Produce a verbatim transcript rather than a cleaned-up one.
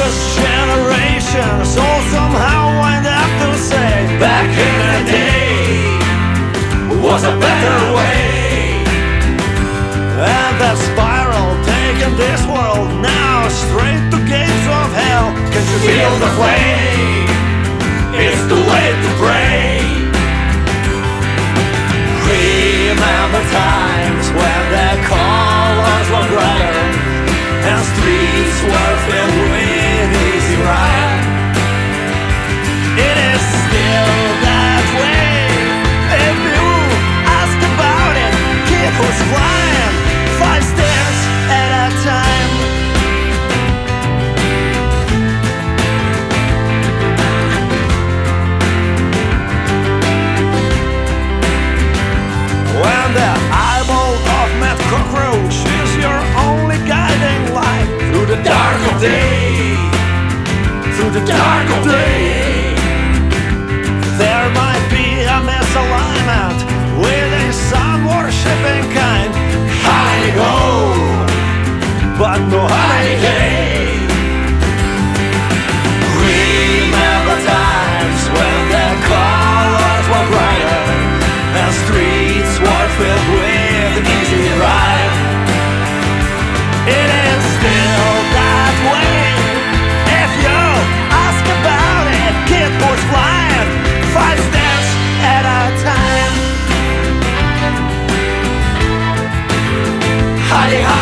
this generation so somehow wind up to say back in the day was a better way. And that spiral taking this world now straight to gates of hell. Can you feel the flame? It's too late to pray. Remember times when the colors were brighter and streets were filled with easy ride. It is still that way. If you ask about it, kid who's flying five stairs at a time. When the eyeball of mad cockroach is your only guiding light through the dark of day, through the dark of day, there might be a misalignment with a sun-worshipping kind. Honey go, but no honey hey. Remember times when the colors were brighter and streets were filled with easy ride. It is still that way. If you ask about it, kid was flying five steps at a time. Honey, honey.